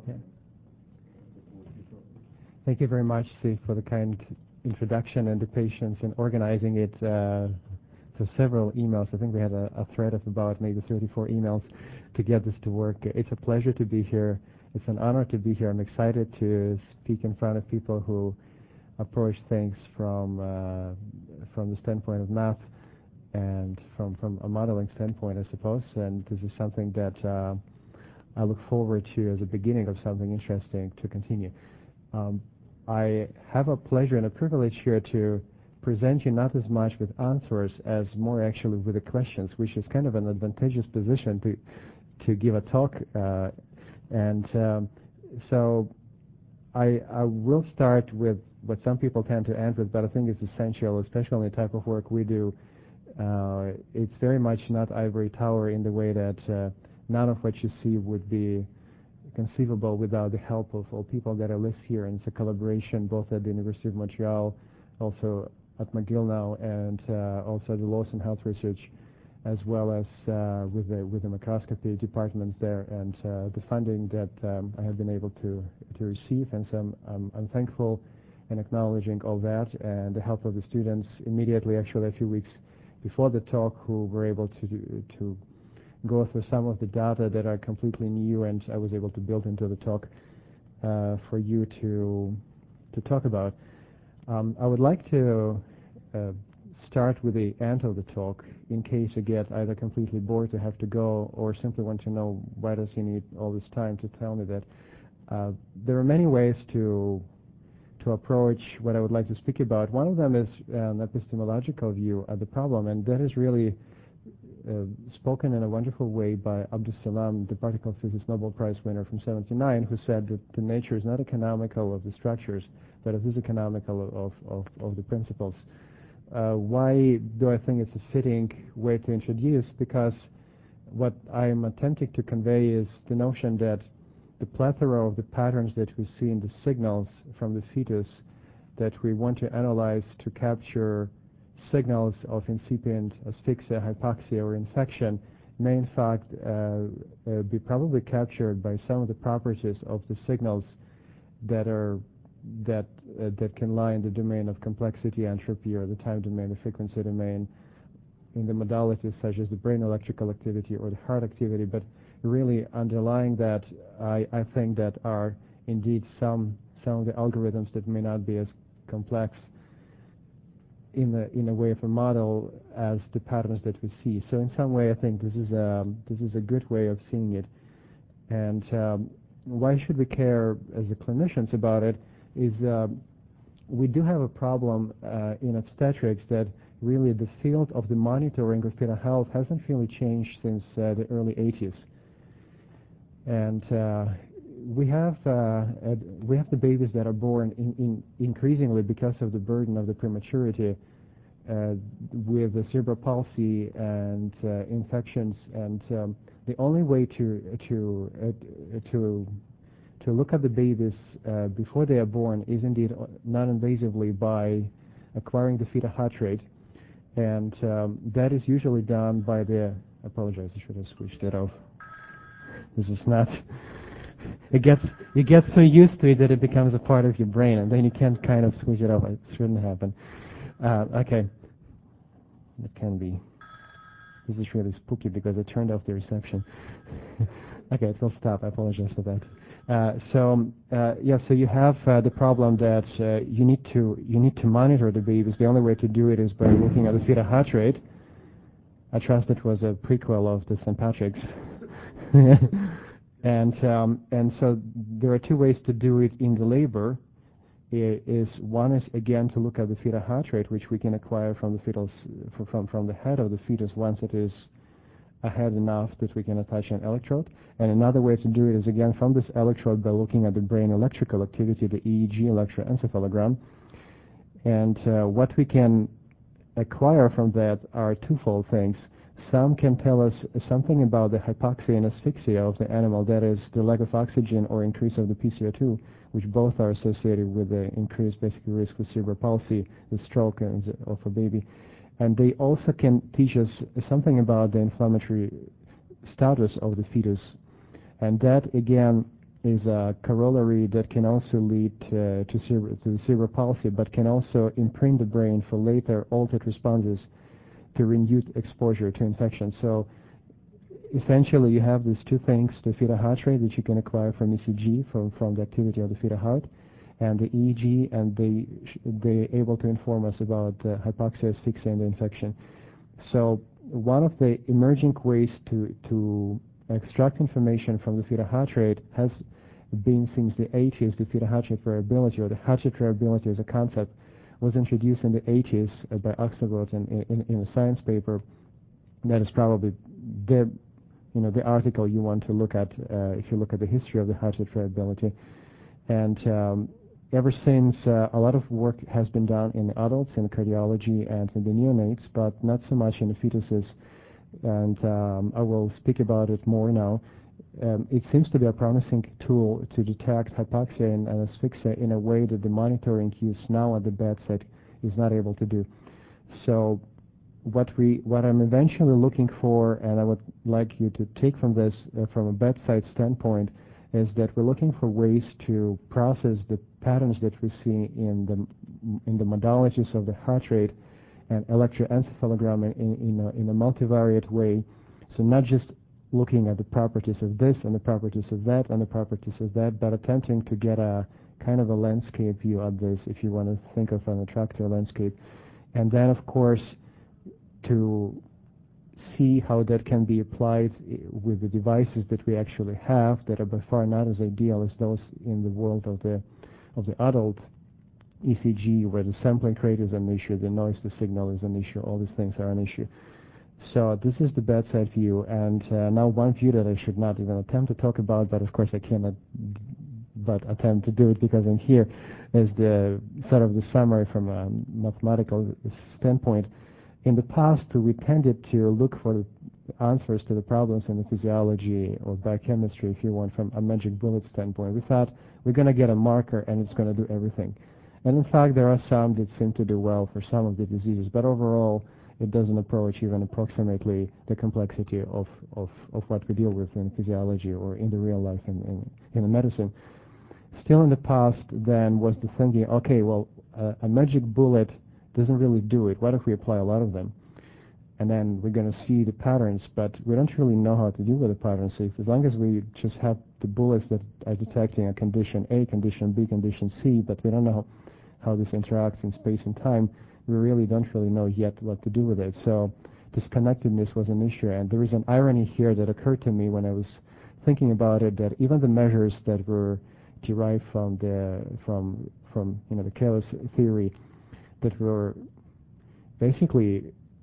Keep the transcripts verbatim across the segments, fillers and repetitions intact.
Yeah. Thank you very much, Steve, for the kind introduction and the patience in organizing it. Uh, to several emails. I think we had a, a thread of about maybe thirty-four emails to get this to work. It's a pleasure to be here. It's an honor to be here. I'm excited to speak in front of people who approach things from uh, from the standpoint of math and from, from a modeling standpoint, I suppose. And this is something that uh, I look forward to as a beginning of something interesting to continue. Um, I have a pleasure and a privilege here to present you not as much with answers as more actually with the questions, which is kind of an advantageous position to to give a talk. Uh, and um, so I, I will start with what some people tend to end with, but I think it's essential, especially in the type of work we do. Uh, it's very much not ivory tower in the way that uh, none of what you see would be conceivable without the help of all people that are listed here. And it's a collaboration both at the University of Montreal, also at McGill now, and uh, also at the Lawson Health Research, as well as uh, with the with the microscopy departments there, and uh, the funding that um, I have been able to to receive. And so I'm, I'm, I'm thankful and acknowledging all that and the help of the students immediately, actually a few weeks before the talk, who were able to to go through some of the data that are completely new, and I was able to build into the talk uh, for you to to talk about. Um, I would like to uh, start with the end of the talk in case you get either completely bored to have to go or simply want to know why does he need all this time to tell me that. Uh, there are many ways to to approach what I would like to speak about. One of them is an epistemological view of the problem, and that is really uh, spoken in a wonderful way by Abdus Salam, the particle physics Nobel Prize winner from seventy-nine, who said that the nature is not economical of the structures, but it is economical of, of, of the principles. Uh, why do I think it's a fitting way to introduce? Because what I'm attempting to convey is the notion that the plethora of the patterns that we see in the signals from the fetus that we want to analyze to capture signals of incipient asphyxia, hypoxia, or infection may in fact uh, uh, be probably captured by some of the properties of the signals that are that uh, that can lie in the domain of complexity, entropy, or the time domain, the frequency domain, in the modalities such as the brain electrical activity or the heart activity. But really underlying that, I, I think that are indeed some some of the algorithms that may not be as complex in the in a way of a model as the patterns that we see. So in some way, I think this is a this is a good way of seeing it. And um, why should we care as the clinicians about it? Is uh, we do have a problem uh, in obstetrics that really the field of the monitoring of fetal health hasn't really changed since uh, the early eighties. And uh, we have uh, we have the babies that are born in, in increasingly because of the burden of the prematurity uh, with the cerebral palsy and uh, infections. And um, the only way to to uh, to to look at the babies uh, before they are born is indeed non-invasively by acquiring the fetal heart rate, and um, that is usually done by the. I apologize, I should have switched that off. This is not. It gets you get so used to it that it becomes a part of your brain, and then you can't kind of switch it off. It shouldn't happen. Uh, okay, it can be. This is really spooky because I turned off the reception. Okay, it will stop. I apologize for that. Uh, so uh, yeah, so you have uh, the problem that uh, you need to you need to monitor the babies. The only way to do it is by looking at the fetal heart rate. I trust it was a prequel of the Saint Patrick's. and um, and so there are two ways to do it in the labor. I, is one is again to look at the fetal heart rate, which we can acquire from the fetus from from the head of the fetus once it is ahead enough that we can attach an electrode. And another way to do it is again from this electrode by looking at the brain electrical activity, the E E G electroencephalogram. And uh, what we can acquire from that are twofold things. Some can tell us something about the hypoxia and asphyxia of the animal, that is the lack of oxygen or increase of the P C O two, which both are associated with the increased basic risk of cerebral palsy, the stroke of a baby. And they also can teach us something about the inflammatory status of the fetus. And that, again, is a corollary that can also lead uh, to, cere- to cerebral palsy, but can also imprint the brain for later altered responses to renewed exposure to infection. So essentially you have these two things, the fetal heart rate that you can acquire from E C G, from, from the activity of the fetal heart, and the E E G, and they, they're able to inform us about uh, hypoxia, asphyxia, and the infection. So one of the emerging ways to, to extract information from the fetal heart rate has been since the eighties. The fetal heart rate variability, or the heart rate variability as a concept, was introduced in the eighties uh, by Oxenford in, in, in a science paper. That is probably the, you know, the article you want to look at uh, if you look at the history of the heart rate variability. And um, ever since, uh, a lot of work has been done in adults, in cardiology, and in the neonates, but not so much in the fetuses. And um, I will speak about it more now. Um, it seems to be a promising tool to detect hypoxia and, and asphyxia in a way that the monitoring use now at the bedside is not able to do. So what we, what I'm eventually looking for, and I would like you to take from this uh, from a bedside standpoint, is that we're looking for ways to process the patterns that we see in the in the modalities of the heart rate and electroencephalogram in, in, a, in a multivariate way. So not just looking at the properties of this and the properties of that and the properties of that, but attempting to get a kind of a landscape view of this, if you want to think of an attractor landscape. And then, of course, to see how that can be applied with the devices that we actually have that are by far not as ideal as those in the world of the of the adult E C G, where the sampling rate is an issue, the noise to signal is an issue, all these things are an issue. So this is the bedside view, and uh, now one view that I should not even attempt to talk about, but of course I cannot but attempt to do it because I'm here, is the sort of the summary from a mathematical standpoint. In the past, we tended to look for the answers to the problems in the physiology or biochemistry, if you want, from a magic bullet standpoint. We thought we're going to get a marker and it's going to do everything. And in fact, there are some that seem to do well for some of the diseases, but overall, it doesn't approach even approximately the complexity of, of, of what we deal with in physiology or in the real life in, in, in the medicine. Still in the past, then, was the thinking, okay, well, uh, a magic bullet doesn't really do it. What if we apply a lot of them? And then we're going to see the patterns, but we don't really know how to deal with the patterns. So if, as long as we just have the bullets that are detecting a condition A, condition B, condition C, but we don't know how, how this interacts in space and time, we really don't really know yet what to do with it. So disconnectedness was an issue, and there is an irony here that occurred to me when I was thinking about it, that even the measures that were derived from the from from you know the chaos theory, that were basically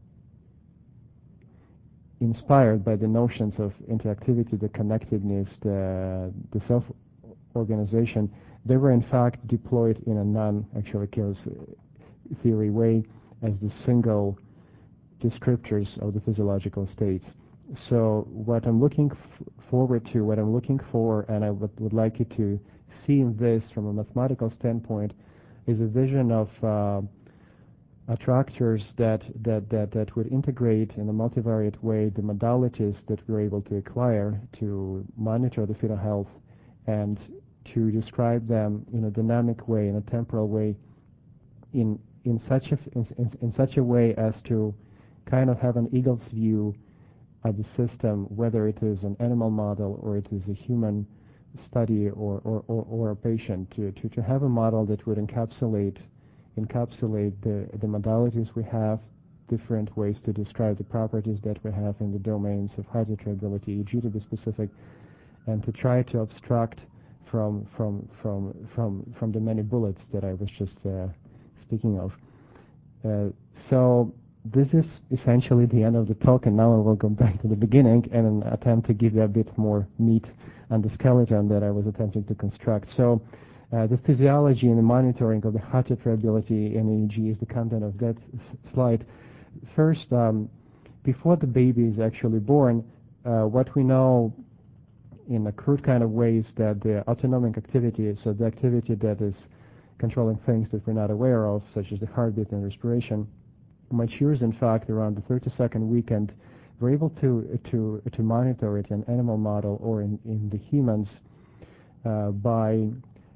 inspired by the notions of interactivity, the connectedness, the, the self-organization, they were in fact deployed in a non-actual chaos theory way as the single descriptors of the physiological states. So what I'm looking f forward to, what I'm looking for, and I would, would like you to see in this from a mathematical standpoint, is a vision of uh, attractors that, that, that, that would integrate in a multivariate way the modalities that we're able to acquire to monitor the fetal health and to describe them in a dynamic way, in a temporal way, in, in, such, a, in, in, in such a way as to kind of have an eagle's view of the system, whether it is an animal model or it is a human study or, or, or, or a patient, to, to, to have a model that would encapsulate encapsulate the, the modalities we have, different ways to describe the properties that we have in the domains of heart rate variability, E E G to be specific, and to try to abstract from from from from from the many bullets that I was just uh, speaking of. Uh, so this is essentially the end of the talk, and now I will go back to the beginning and attempt to give you a bit more meat on the skeleton that I was attempting to construct. So. Uh, the physiology and the monitoring of the heart rate variability in E E G is the content of that slide. First, um, before the baby is actually born, uh, what we know in a crude kind of way is that the autonomic activity, so the activity that is controlling things that we're not aware of, such as the heartbeat and respiration, matures in fact around the thirty-second week, and we're able to, to, to monitor it in animal model or in, in the humans uh, by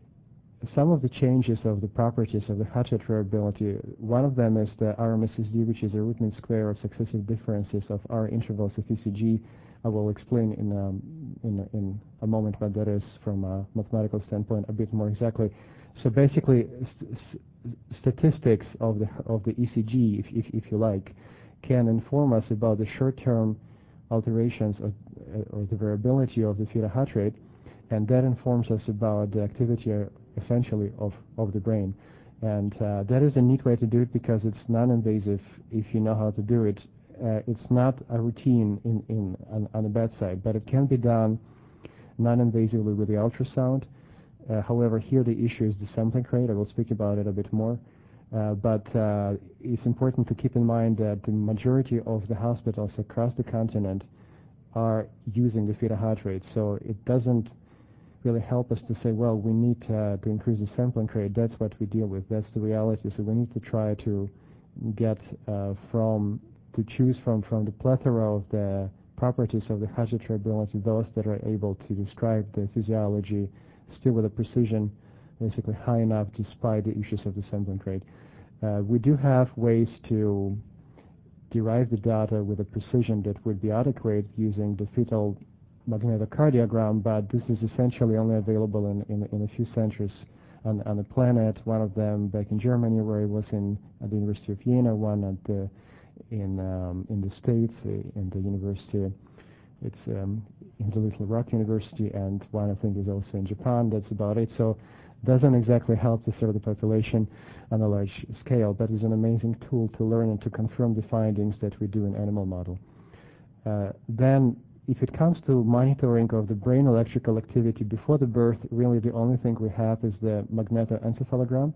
some of the changes of the properties of the heart rate variability. One of them is the R M S S D, which is a root mean square of successive differences of R intervals of E C G. I will explain in, um, in, in a moment what that is from a mathematical standpoint a bit more exactly. So basically, st statistics of the, of the E C G, if, if, if you like, can inform us about the short-term alterations of, uh, or the variability of the fetal heart rate, and that informs us about the activity uh, essentially of, of the brain. And uh, that is a neat way to do it because it's non-invasive if you know how to do it. Uh, it's not a routine in, in on, on the bedside, but it can be done non-invasively with the ultrasound. Uh, however, here the issue is the sampling rate. I will speak about it a bit more. Uh, but uh, it's important to keep in mind that the majority of the hospitals across the continent are using the fetal heart rate. So it doesn't really help us to say, well, we need uh, to increase the sampling rate. That's what we deal with. That's the reality. So we need to try to get uh, from, to choose from, from the plethora of the properties of the heart rate variability, those that are able to describe the physiology still with a precision basically high enough despite the issues of the sampling rate. Uh, we do have ways to derive the data with a precision that would be adequate using the fetal magnetocardiogram, but this is essentially only available in, in, in a few centers on, on the planet. One of them back in Germany, where it was in at the University of Jena, one at the, in um, in the States, uh, in the university. It's um, in the Little Rock University, and one I think is also in Japan. That's about it. So doesn't exactly help to serve the population on a large scale, but is an amazing tool to learn and to confirm the findings that we do in animal model. Uh, then, if it comes to monitoring of the brain electrical activity before the birth, really the only thing we have is the magnetoencephalogram.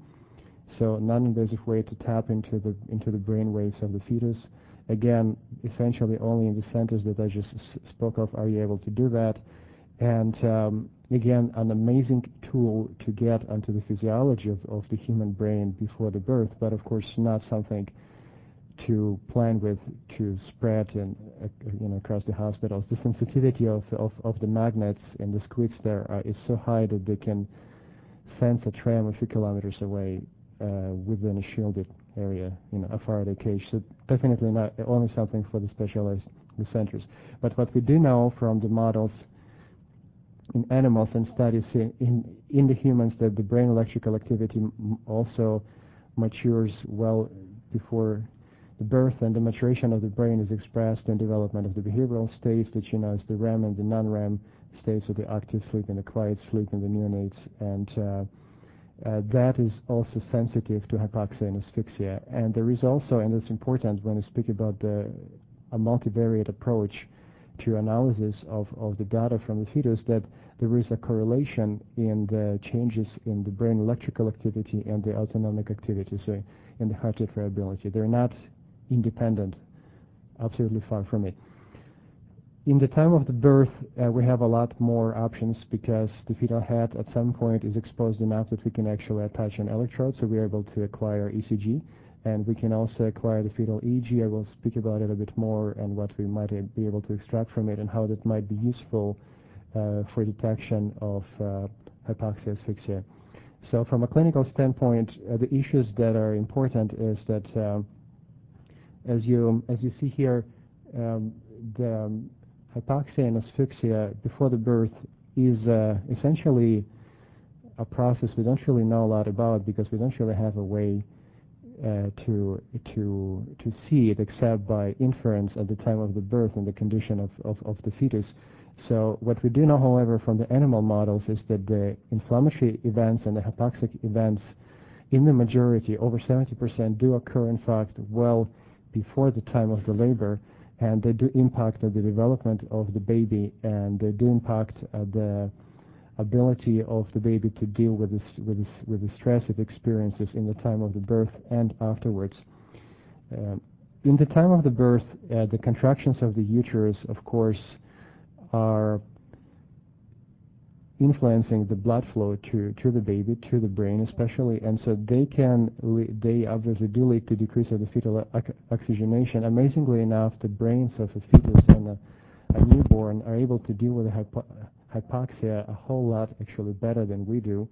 So non-invasive way to tap into the into the brain waves of the fetus. Again, essentially only in the centers that I just s spoke of are you able to do that. And um, again, an amazing tool to get onto the physiology of, of the human brain before the birth, but of course not something to plan with to spread and uh, you know across the hospitals. The sensitivity of of, of the magnets and the squids there are, is so high that they can sense a tram a few kilometers away uh, within a shielded area, you know, a Faraday cage. So definitely not only something for the specialized centers. But what we do know from the models in animals and studies in, in, in the humans that the brain electrical activity m also matures well before the birth, and the maturation of the brain is expressed in development of the behavioral states that you know as the REM and the non-REM states of the active sleep and the quiet sleep in the neonates, and uh, uh, that is also sensitive to hypoxia and asphyxia. And there is also, and it's important when we speak about the a multivariate approach to analysis of, of the data from the fetus, that there is a correlation in the changes in the brain electrical activity and the autonomic activity, so in the heart rate variability. They're not independent, absolutely far from it. In the time of the birth, uh, we have a lot more options because the fetal head at some point is exposed enough that we can actually attach an electrode, so we're able to acquire E C G. And we can also acquire the fetal E E G. I will speak about it a bit more and what we might be able to extract from it and how that might be useful uh, for detection of uh, hypoxia asphyxia. So from a clinical standpoint, uh, the issues that are important is that uh, as you as you see here, um, the um, hypoxia and asphyxia before the birth is uh, essentially a process we don't really know a lot about because we don't really have a way Uh, to to to see it except by inference at the time of the birth and the condition of, of, of the fetus. So what we do know, however, from the animal models is that the inflammatory events and the hypoxic events in the majority, over seventy percent, do occur in fact well before the time of the labor, and they do impact uh, the development of the baby, and they do impact uh, the ability of the baby to deal with this, with this, with the stress it experiences in the time of the birth and afterwards. Um, in the time of the birth, uh, the contractions of the uterus, of course, are influencing the blood flow to to the baby, to the brain especially, and so they can they obviously do lead to decrease of the fetal oxygenation. Amazingly enough, the brains of a fetus and a, a newborn are able to deal with the hypo hypoxia a whole lot actually better than we do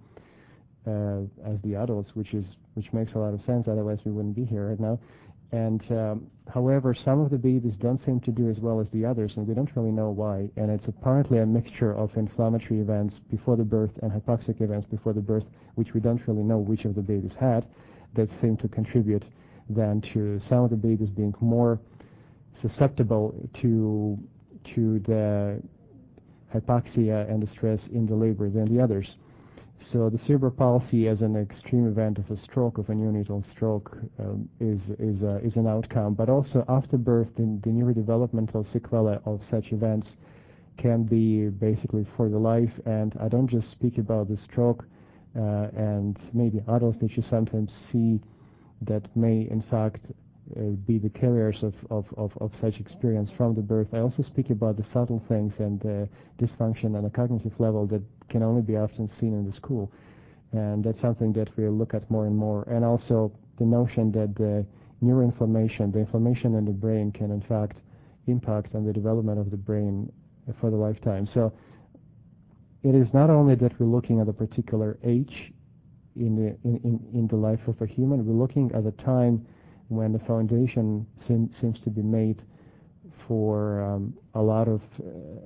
uh, as the adults, which is which makes a lot of sense. Otherwise, we wouldn't be here right now. And um, however, some of the babies don't seem to do as well as the others, and we don't really know why. And it's apparently a mixture of inflammatory events before the birth and hypoxic events before the birth, which we don't really know which of the babies had, that seem to contribute then to some of the babies being more susceptible to to the hypoxia and the stress in the labor than the others. So the cerebral palsy as an extreme event of a stroke, of a neonatal stroke, um, is is, uh, is an outcome. But also after birth, the, the neurodevelopmental sequelae of such events can be basically for the life. And I don't just speak about the stroke uh, and maybe adults that you sometimes see that may in fact uh, be the carriers of, of, of, of such experience from the birth. I also speak about the subtle things and uh, dysfunction on a cognitive level that can only be often seen in the school. And that's something that we look at more and more. And also the notion that the neuroinflammation, the inflammation in the brain can in fact impact on the development of the brain for the lifetime. So it is not only that we're looking at a particular age in the, in, in, in the life of a human, we're looking at a time when the foundation seem, seems to be made for um, a lot of uh,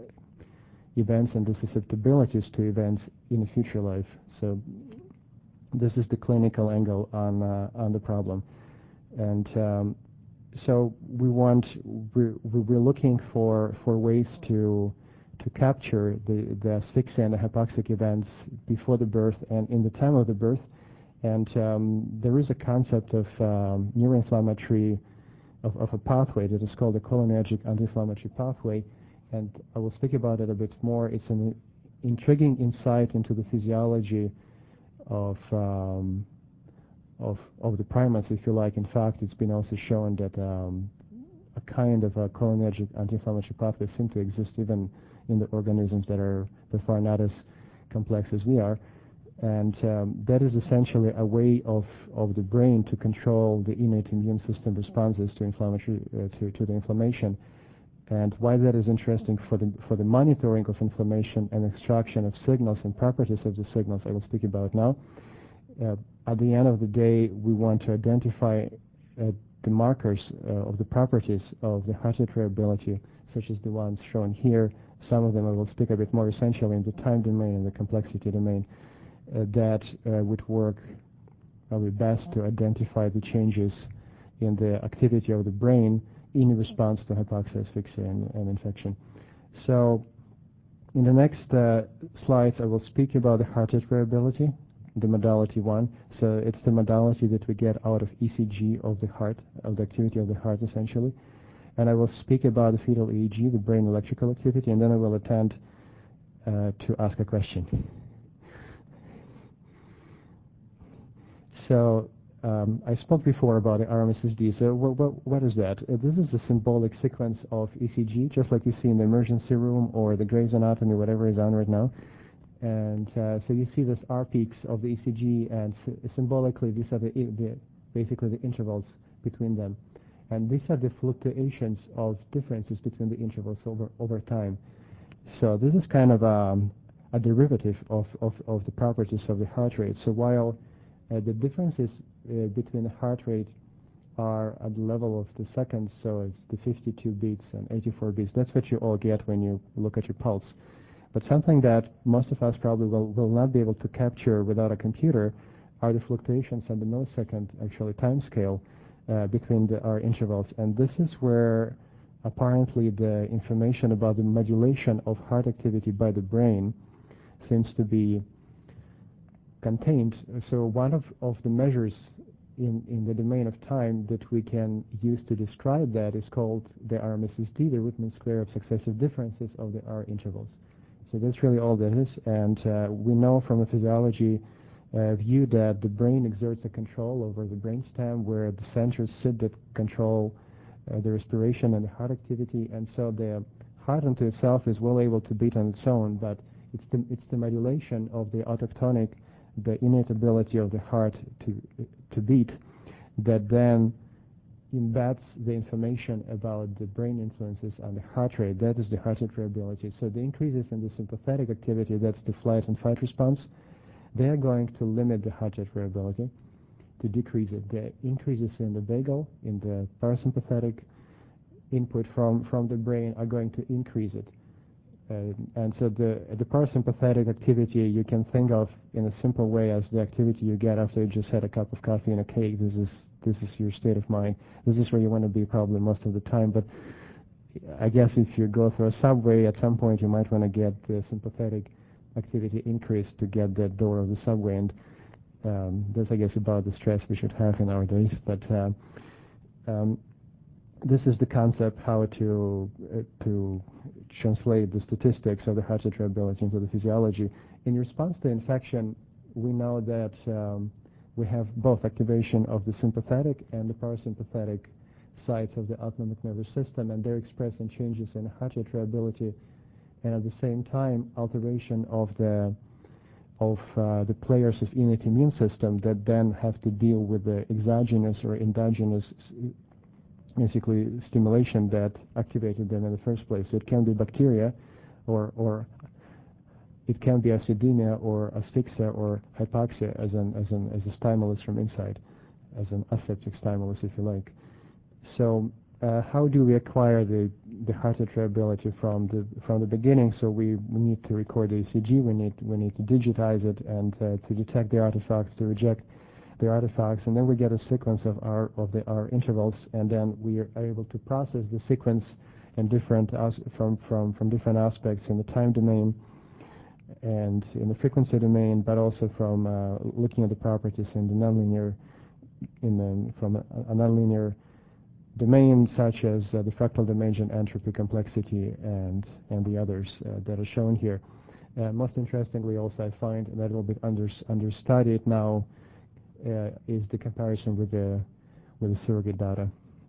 events and the susceptibilities to events in the future life. So this is the clinical angle on uh, on the problem. And um, so we want, we're, we're looking for, for ways to to capture the, the asphyxia and the hypoxic events before the birth and in the time of the birth. And um, there is a concept of um, neuroinflammatory, of, of a pathway that is called the cholinergic anti-inflammatory pathway. And I will speak about it a bit more. It's an intriguing insight into the physiology of um, of of the primates, if you like. In fact, it's been also shown that um, a kind of a cholinergic anti-inflammatory pathway seems to exist even in the organisms that are that are not as complex as we are. And um, that is essentially a way of, of the brain to control the innate immune system responses to inflammatory uh, to, to the inflammation. And why that is interesting for the for the monitoring of inflammation and extraction of signals and properties of the signals I will speak about now. Uh, at the end of the day, we want to identify uh, the markers uh, of the properties of the heart rate variability, such as the ones shown here. Some of them I will speak a bit more essentially in the time domain and the complexity domain uh, that uh, would work probably best to identify the changes in the activity of the brain in response to hypoxia, asphyxia, and, and infection. So in the next uh, slides, I will speak about the heart rate variability, the modality one. So it's the modality that we get out of E C G of the heart, of the activity of the heart, essentially. And I will speak about the fetal E E G, the brain electrical activity, and then I will attempt uh, to ask a question. So um, I spoke before about the R M S S D. So what, what, what is that? Uh, this is a symbolic sequence of E C G, just like you see in the emergency room or the Gray's Anatomy, whatever is on right now. And uh, so you see this R peaks of the E C G, and symbolically these are the, the basically the intervals between them. And these are the fluctuations of differences between the intervals over over time. So this is kind of um, a derivative of, of, of the properties of the heart rate. So while uh, the differences uh, between the heart rate are at the level of the seconds, so it's the fifty-two beats and eighty-four beats. That's what you all get when you look at your pulse. But something that most of us probably will, will not be able to capture without a computer are the fluctuations on the millisecond, actually, time scale uh, between the our intervals. And this is where apparently the information about the modulation of heart activity by the brain seems to be contained. So one of, of the measures in, in the domain of time that we can use to describe that is called the R M S S D, the root mean square of successive differences of the R intervals. So that's really all that is. And uh, we know from a physiology uh, view that the brain exerts a control over the brainstem, where the centers sit that control uh, the respiration and the heart activity. And so the heart unto itself is well able to beat on its own, but it's the, it's the modulation of the autochtonic, the innate ability of the heart to to beat, that then embeds the information about the brain influences on the heart rate. That is the heart rate variability. So the increases in the sympathetic activity, that's the flight and fight response, they are going to limit the heart rate variability, to decrease it. The increases in the vagal, in the parasympathetic input from, from the brain are going to increase it. Uh, and so the, the parasympathetic activity you can think of in a simple way as the activity you get after you just had a cup of coffee and a cake. This is this is your state of mind. This is where you want to be probably most of the time. But I guess if you go through a subway, at some point you might want to get the sympathetic activity increased to get that door of the subway. And um, that's, I guess, about the stress we should have in our days. But uh, um, this is the concept how to uh, to translate the statistics of the heart rate variability into the physiology. In response to infection, we know that um, we have both activation of the sympathetic and the parasympathetic sides of the autonomic nervous system, and they're expressed in changes in heart rate variability, and at the same time alteration of the of uh, the players of innate immune system that then have to deal with the exogenous or endogenous basically stimulation that activated them in the first place. It can be bacteria, or or it can be acidemia or asphyxia or hypoxia as an as an as a stimulus from inside, as an aseptic stimulus, if you like. So uh, how do we acquire the the heart rate variability from the from the beginning? So we, we need to record the E C G. We need we need to digitize it and uh, to detect the artifacts, to reject the artifacts, and then we get a sequence of our of the our intervals, and then we are able to process the sequence in different as, from from from different aspects in the time domain and in the frequency domain, but also from uh, looking at the properties in the nonlinear in the, from a, a nonlinear domain such as uh, the fractal dimension, entropy, complexity, and and the others uh, that are shown here. Uh, most interestingly, also I find that a little bit under understudied now uh, is the comparison with the with the surrogate data.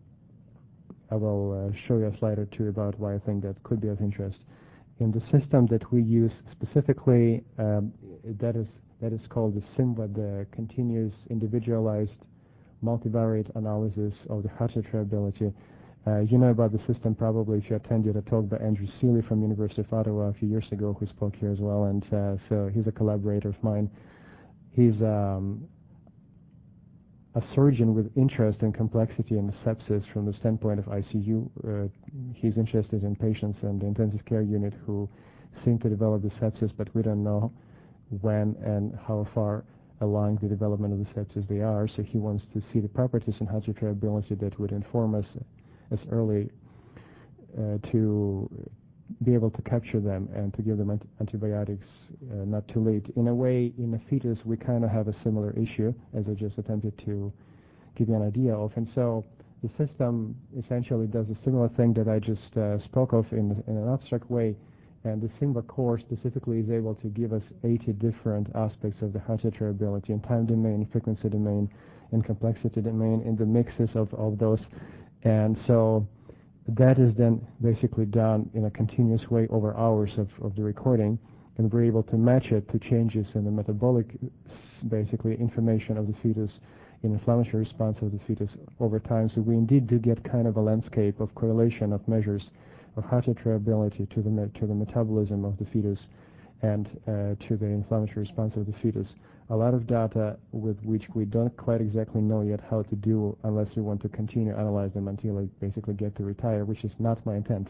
I will uh, show you a slide or two about why I think that could be of interest. In the system that we use specifically, um, that is that is called the SIMVA, the Continuous Individualized Multivariate Analysis of the heart rate variability. Uh, you know about the system probably if you attended a talk by Andrew Seeley from University of Ottawa a few years ago, who spoke here as well, and uh, so he's a collaborator of mine. He's um, a surgeon with interest in complexity and sepsis from the standpoint of I C U. Uh, he's interested in patients in the intensive care unit who seem to develop the sepsis, but we don't know when and how far along the development of the sepsis they are. So he wants to see the properties in heart rate variability that would inform us as early uh, to be able to capture them and to give them ant antibiotics uh, not too late. In a way, in a fetus, we kind of have a similar issue, as I just attempted to give you an idea of. And so the system essentially does a similar thing that I just uh, spoke of in, in an abstract way. And the SIMVA core specifically is able to give us eighty different aspects of the heart rate variability in time domain, frequency domain, and complexity domain, in the mixes of, of those. And so that is then basically done in a continuous way over hours of, of the recording, and we're able to match it to changes in the metabolic, basically, information of the fetus, in inflammatory response of the fetus over time. So we indeed do get kind of a landscape of correlation of measures of heart rate variability to the to the metabolism of the fetus and uh, to the inflammatory response of the fetus. A lot of data with which we don't quite exactly know yet how to do unless we want to continue analyze them until I basically get to retire, which is not my intent.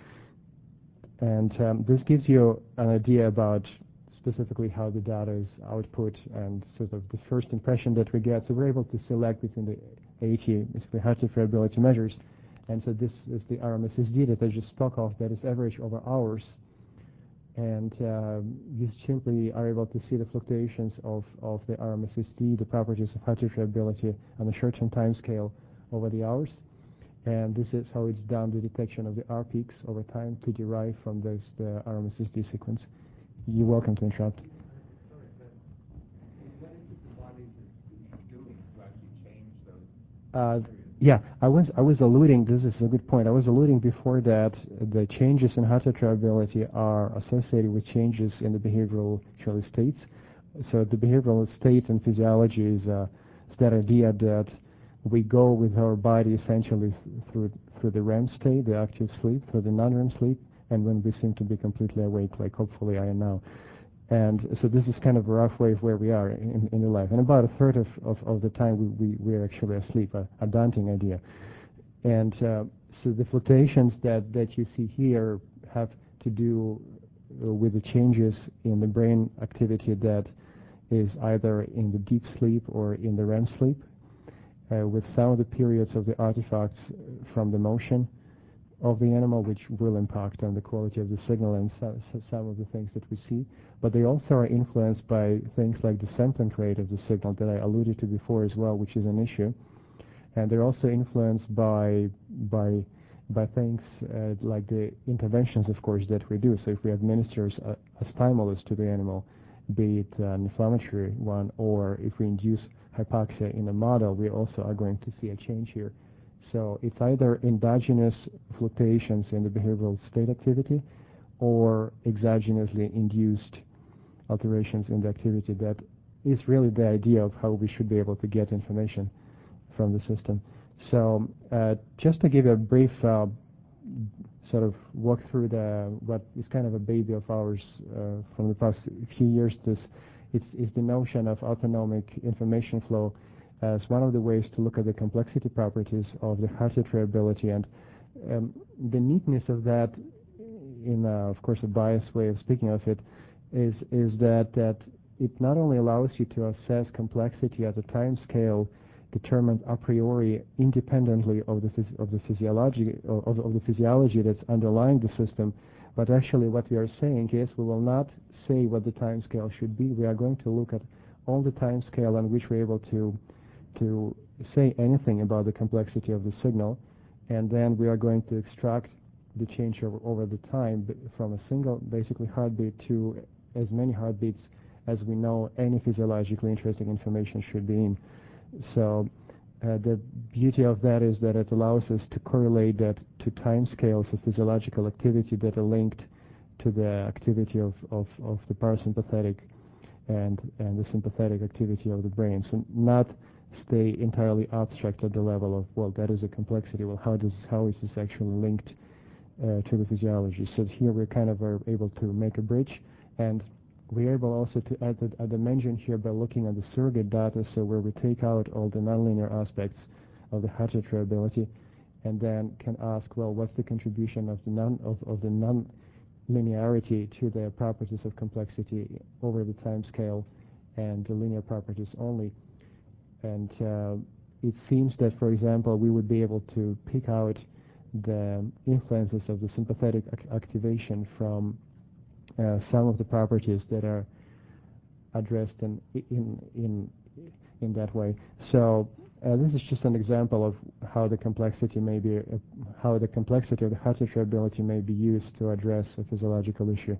And um, this gives you an idea about specifically how the data is output and sort of the first impression that we get. So we're able to select between the eighty basically heart rate variability measures. And so this is the R M S S D that I just spoke of, that is average over hours. And uh, you simply are able to see the fluctuations of, of the R M S S D, the properties of heart rate variability on a short-term time scale over the hours. And this is how it's done, the detection of the R peaks over time to derive from this the R M S S D sequence. You're welcome to interrupt. Sorry, but what is it the body is doing to actually change those Uh, Yeah, I was I was alluding. This is a good point. I was alluding before that the changes in heart rate variability are associated with changes in the behavioral actually states. So the behavioral state and physiology is, uh, is that idea that we go with our body essentially through through the R E M state, the active sleep, through the non-R E M sleep, and when we seem to be completely awake, like hopefully I am now. And so this is kind of a rough way of where we are in, in the life. And about a third of, of, of the time we, we, we are actually asleep, a, a daunting idea. And uh, so the fluctuations that, that you see here have to do with the changes in the brain activity that is either in the deep sleep or in the R E M sleep, uh, with some of the periods of the artifacts from the motion of the animal, which will impact on the quality of the signal and so, so some of the things that we see. But they also are influenced by things like the sampling rate of the signal that I alluded to before as well, which is an issue. And they're also influenced by by by things uh, like the interventions, of course, that we do. So if we administer a, a stimulus to the animal, be it an inflammatory one, or if we induce hypoxia in a model, we also are going to see a change here. So it's either endogenous fluctuations in the behavioral state activity or exogenously induced alterations in the activity that is really the idea of how we should be able to get information from the system. So uh, just to give a brief uh, sort of walk through the what is kind of a baby of ours uh, from the past few years, this it's, it's the notion of autonomic information flow as one of the ways to look at the complexity properties of the heart rate variability. And um, the neatness of that, in uh, of course a biased way of speaking of it, is is that that it not only allows you to assess complexity at a time scale determined a priori independently of the phys of the physiology of, of the physiology that's underlying the system, but actually what we are saying is we will not say what the time scale should be. We are going to look at all the time scale on which we're able to to say anything about the complexity of the signal, and then we are going to extract the change over, over the time from a single basically heartbeat to as many heartbeats as we know any physiologically interesting information should be in. So uh, the beauty of that is that it allows us to correlate that to time scales of physiological activity that are linked to the activity of, of, of the parasympathetic and, and the sympathetic activity of the brain. So not stay entirely abstract at the level of, well, that is a complexity. Well, how does how is this actually linked uh, to the physiology? So here we kind of are able to make a bridge, and we're able also to add a, a dimension here by looking at the surrogate data, so where we take out all the nonlinear aspects of the heart rate variability, and then can ask, well, what's the contribution of the non of, of the non-linearity to the properties of complexity over the time scale, and the linear properties only. And uh, it seems that, for example, we would be able to pick out the influences of the sympathetic ac activation from uh, some of the properties that are addressed in in in in that way. So uh, this is just an example of how the complexity may be, uh, how the complexity of the heart rate variability may be used to address a physiological issue.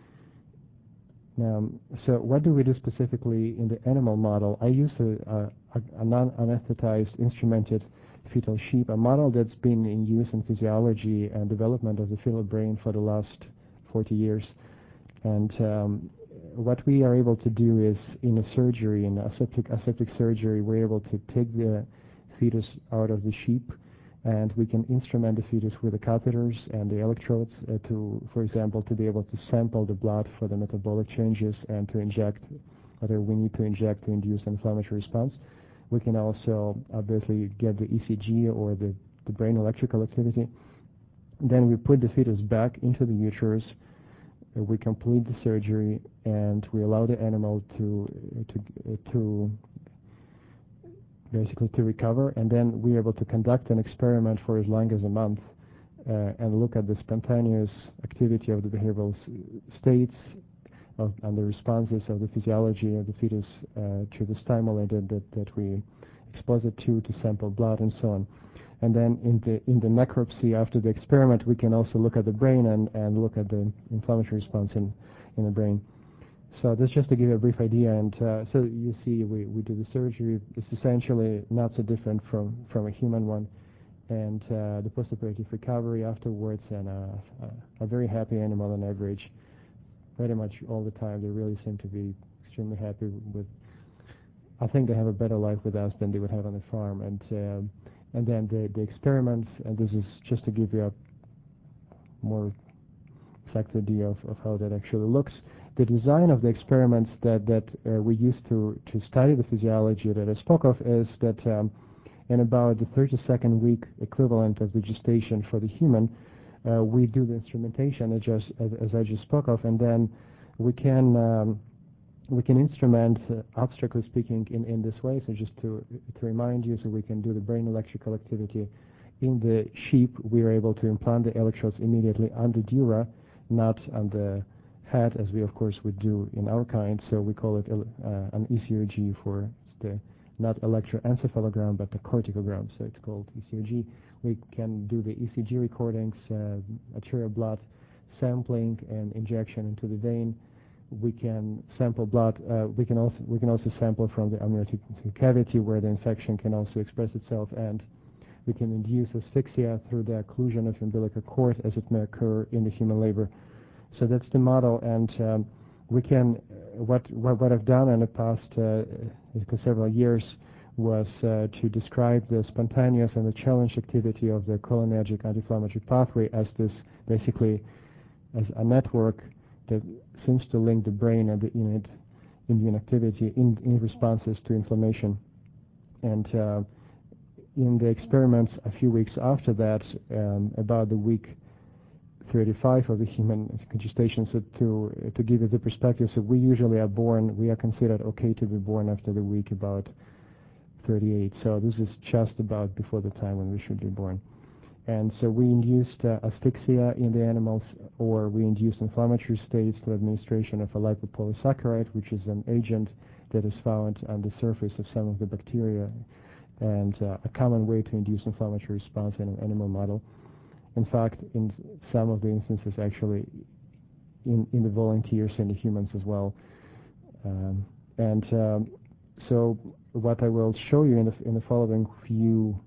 Now, so what do we do specifically in the animal model? I use a, a, a non-anesthetized instrumented fetal sheep, a model that's been in use in physiology and development of the fetal brain for the last forty years. And um, what we are able to do is, in a surgery, in aseptic, aseptic surgery, we're able to take the fetus out of the sheep, and we can instrument the fetus with the catheters and the electrodes uh, to, for example, to be able to sample the blood for the metabolic changes and to inject, whether we need to inject to induce an inflammatory response. We can also obviously get the E C G or the, the brain electrical activity. Then we put the fetus back into the uterus. Uh, we complete the surgery, and we allow the animal to to uh, to basically to recover, and then we're able to conduct an experiment for as long as a month uh, and look at the spontaneous activity of the behavioral states of, and the responses of the physiology of the fetus uh, to the stimuli that, that, that we expose it to, to sample blood and so on. And then in the in the necropsy after the experiment, we can also look at the brain and, and look at the inflammatory response in, in the brain. So that's just to give you a brief idea, and uh, so you see we, we do the surgery. It's essentially not so different from, from a human one, and uh, the postoperative recovery afterwards, and uh, a, a very happy animal on average. Pretty much all the time they really seem to be extremely happy with I think they have a better life with us than they would have on the farm. And um, and then the the experiments, and this is just to give you a more exact idea of, of how that actually looks. The design of the experiments that that uh, we use to to study the physiology that I spoke of is that um, in about the thirty-second week equivalent of the gestation for the human, uh, we do the instrumentation as, just, as, as I just spoke of, and then we can um, we can instrument, uh, abstractly speaking, in, in this way. So just to to remind you, so we can do the brain electrical activity. In the sheep, we are able to implant the electrodes immediately on the dura, not on the head, as we of course would do in our kind. So we call it uh, an E C O G for the not electroencephalogram, but the corticogram. So it's called E C O G. We can do the E C G recordings, uh, arterial blood sampling and injection into the vein. We can sample blood. Uh, we can also we can also sample from the amniotic cavity where the infection can also express itself, and we can induce asphyxia through the occlusion of umbilical cord as it may occur in the human labor. So that's the model, and um, we can, uh, what, what what I've done in the past uh, several years was uh, to describe the spontaneous and the challenge activity of the cholinergic anti-inflammatory pathway as this, basically, as a network that seems to link the brain and the innate immune activity in, in responses to inflammation. And uh, in the experiments a few weeks after that, um, about the week thirty-five of the human gestation, so to to give you the perspective, so we usually are born, we are considered okay to be born after the week about thirty-eight. So this is just about before the time when we should be born. And so we induced uh, asphyxia in the animals, or we induced inflammatory states through administration of a lipopolysaccharide, which is an agent that is found on the surface of some of the bacteria, and uh, a common way to induce inflammatory response in an animal model. In fact, in some of the instances, actually, in, in the volunteers and the humans as well. Um, and um, so what I will show you in the, in the following few,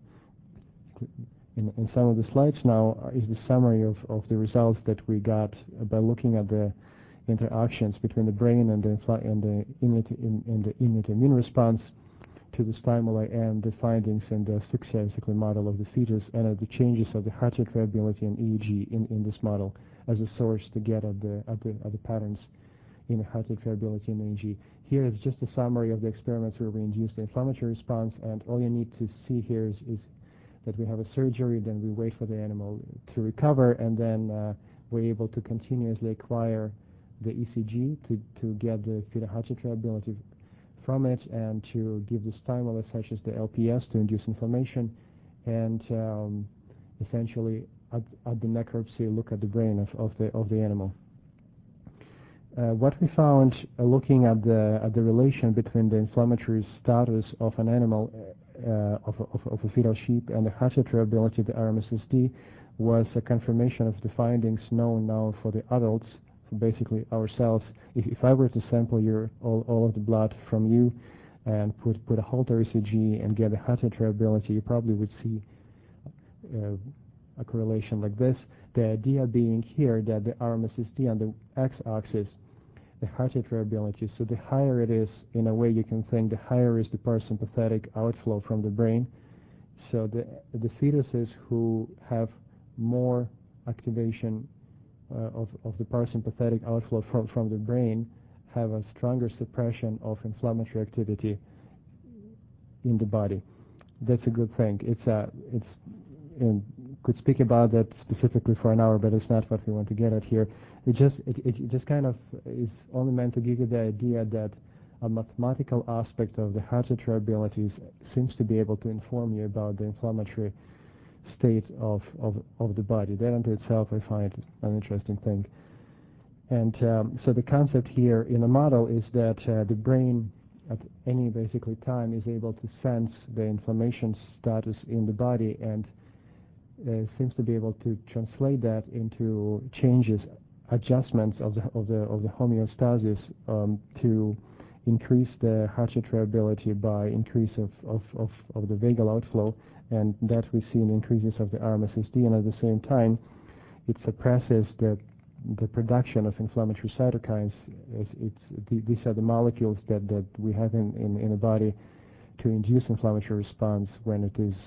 in, in some of the slides now, is the summary of, of the results that we got by looking at the interactions between the brain and the, and the, innate, in, in the innate immune response to the stimuli, and the findings in the asphyxia model of the fetus, and uh, the changes of the heart rate variability and E E G in, in this model as a source to get at the, at the, at the patterns in the heart rate variability and E E G. Here is just a summary of the experiments where we induced the inflammatory response, and all you need to see here is, is that we have a surgery, then we wait for the animal to recover, and then uh, we're able to continuously acquire the E C G to, to get the fetal heart rate variability from it, and to give the stimulus such as the L P S to induce inflammation, and um, essentially at, at the necropsy look at the brain of, of the of the animal. Uh, what we found uh, looking at the at the relation between the inflammatory status of an animal, uh, of, of, of a fetal sheep, and the heart rate variability, the R M S S D, was a confirmation of the findings known now for the adults, for basically ourselves. If, if I were to sample your all, all of the blood from you and put put a Holter E C G and get a heart rate variability, you probably would see uh, a correlation like this. The idea being here that the R M S S D on the x-axis, the heart rate variability, so the higher it is, in a way you can think, the higher is the parasympathetic outflow from the brain. So the the fetuses who have more activation uh, of, of the parasympathetic outflow from, from the brain have a stronger suppression of inflammatory activity in the body. That's a good thing. It's a, it's, and could speak about that specifically for an hour, but it's not what we want to get at here. It just, it, it just kind of is only meant to give you the idea that a mathematical aspect of the heart rate variabilities seems to be able to inform you about the inflammatory state of, of, of the body. That unto itself I find an interesting thing. And um, so the concept here in the model is that uh, the brain at any basically time is able to sense the inflammation status in the body, and uh, seems to be able to translate that into changes, adjustments of the of the of the homeostasis um, to increase the heart rate variability by increase of, of, of, of the vagal outflow, and that we see in increases of the R M S S D, and at the same time it suppresses the the production of inflammatory cytokines. Is, it's, th these are the molecules that, that we have in, in, in the body to induce inflammatory response when it is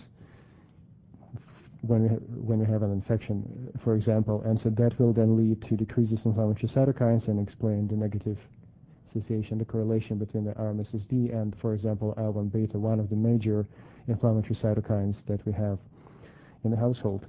when we, ha when we have an infection, for example. And so that will then lead to decreases in inflammatory cytokines and explain the negative association, the correlation between the R M S S D and, for example, I L one beta, one of the major inflammatory cytokines that we have in the household.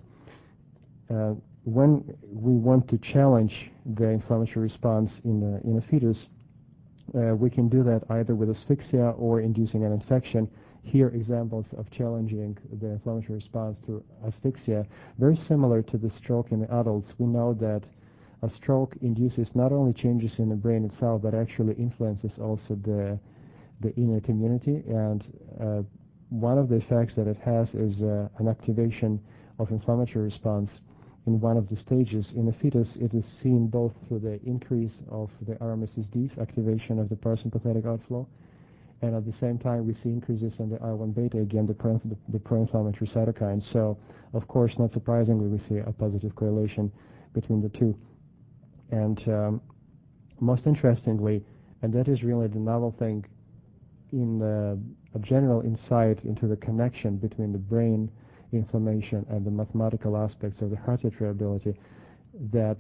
Uh, when we want to challenge the inflammatory response in a, in a fetus, uh, we can do that either with asphyxia or inducing an infection. Here, examples of challenging the inflammatory response through asphyxia, very similar to the stroke in the adults. We know that a stroke induces not only changes in the brain itself, but actually influences also the the innate immunity. And uh, one of the effects that it has is uh, an activation of inflammatory response in one of the stages. In the fetus, it is seen both through the increase of the R M S S Ds, activation of the parasympathetic outflow, and at the same time we see increases in the I L one beta, again the, pro the, the pro-inflammatory cytokines. So, of course, not surprisingly, we see a positive correlation between the two. And um, most interestingly, and that is really the novel thing in the, a general insight into the connection between the brain inflammation and the mathematical aspects of the heart rate variability, that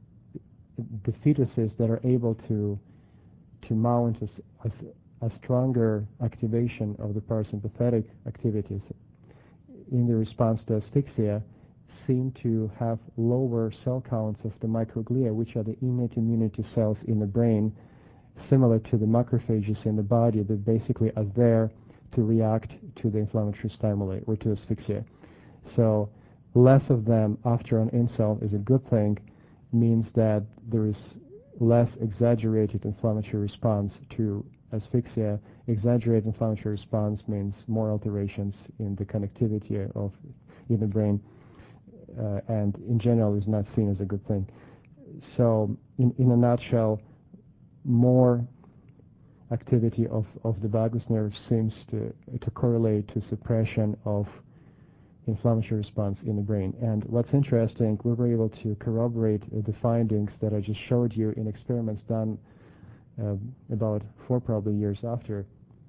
the fetuses that are able to to mount a, a, a stronger activation of the parasympathetic activities in the response to asphyxia seem to have lower cell counts of the microglia, which are the innate immunity cells in the brain, similar to the macrophages in the body that basically are there to react to the inflammatory stimuli or to asphyxia. So less of them after an insult is a good thing, means that there is less exaggerated inflammatory response to asphyxia. Exaggerated inflammatory response means more alterations in the connectivity of in the brain, uh, and in general is not seen as a good thing. So in, in a nutshell, more activity of, of the vagus nerve seems to, to correlate to suppression of inflammatory response in the brain. And what's interesting, we were able to corroborate uh, the findings that I just showed you in experiments done uh, about four probably years after.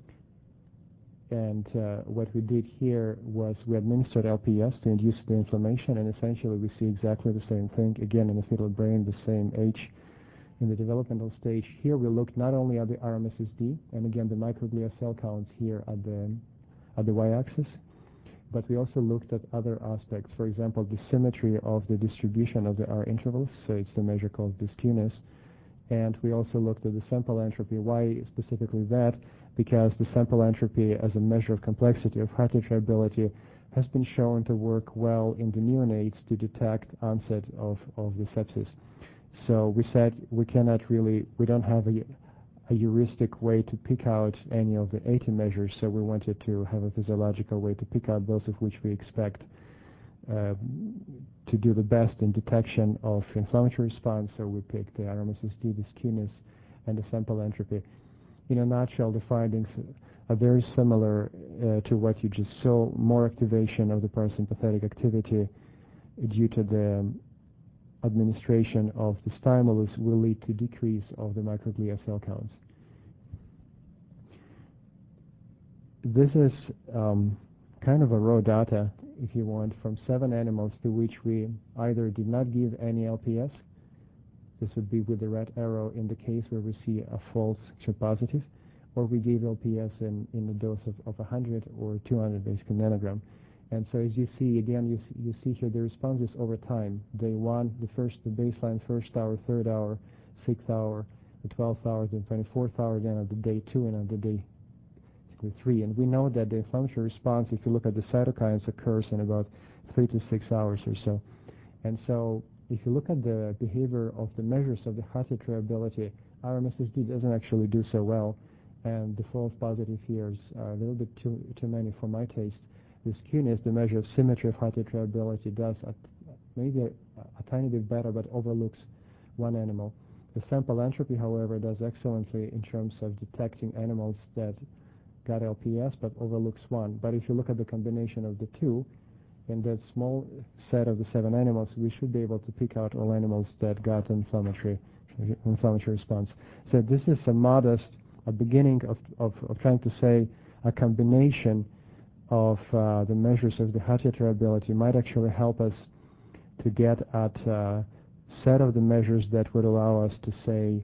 And uh, what we did here was we administered L P S to induce the inflammation, and essentially we see exactly the same thing, again in the fetal brain, the same age in the developmental stage. Here we looked not only at the R M S S D, and again the microglia cell counts here at the, at the y-axis, but we also looked at other aspects. For example, the symmetry of the distribution of the R intervals, so it's the measure called the skewness. And we also looked at the sample entropy. Why specifically that? Because the sample entropy as a measure of complexity of heart rate variability has been shown to work well in the neonates to detect onset of, of the sepsis. So we said we cannot really, we don't have a, a heuristic way to pick out any of the eighty measures, so we wanted to have a physiological way to pick out those of which we expect uh, to do the best in detection of inflammatory response. So we picked the R M S S D, the skewness, and the sample entropy. In a nutshell, the findings are very similar uh, to what you just saw. More activation of the parasympathetic activity due to the administration of the stimulus will lead to decrease of the microglia cell counts. This is um, kind of a raw data, if you want, from seven animals to which we either did not give any L P S. This would be with the red arrow in the case where we see a false positive, or we gave L P S in, in a dose of, of one hundred or two hundred basically nanogram. And so as you see, again, you, you see here the responses over time. Day one, the first, the baseline first hour, third hour, sixth hour, the twelfth hour, the twenty-fourth hour, then at the day two and at the day three. And we know that the inflammatory response, if you look at the cytokines, occurs in about three to six hours or so. And so if you look at the behavior of the measures of the heart rate variability, R M S S D doesn't actually do so well. And the false positive here is uh, a little bit too, too many for my taste. The skewness, the measure of symmetry of heart rate variability, does a, maybe a, a tiny bit better, but overlooks one animal. The sample entropy, however, does excellently in terms of detecting animals that got L P S, but overlooks one. But if you look at the combination of the two, in that small set of the seven animals, we should be able to pick out all animals that got inflammatory inflammatory response. So this is a modest, a beginning of, of, of trying to say a combination of uh, the measures of the heart rate variability might actually help us to get at a set of the measures that would allow us to say